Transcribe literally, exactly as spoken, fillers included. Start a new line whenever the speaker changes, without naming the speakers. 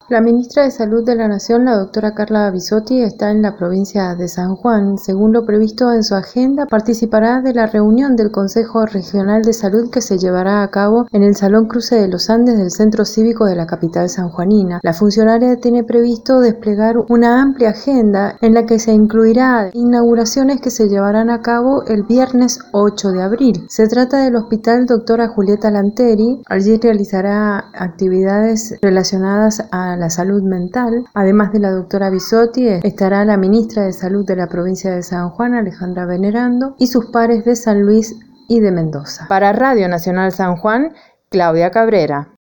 La ministra de Salud de la Nación, la doctora Carla Bisotti, está en la provincia de San Juan. Según lo previsto en su agenda, participará de la reunión del Consejo Regional de Salud que se llevará a cabo en el Salón Cruce de los Andes del Centro Cívico de la capital sanjuanina. La funcionaria tiene previsto desplegar una amplia agenda en la que se incluirá inauguraciones que se llevarán a cabo el viernes ocho de abril. Se trata del Hospital Doctora Julieta Lanteri. Allí realizará actividades relacionadas a la salud mental. Además de la doctora Bisotti, estará la ministra de Salud de la provincia de San Juan, Alejandra Venerando, y sus pares de San Luis y de Mendoza.
Para Radio Nacional San Juan, Claudia Cabrera.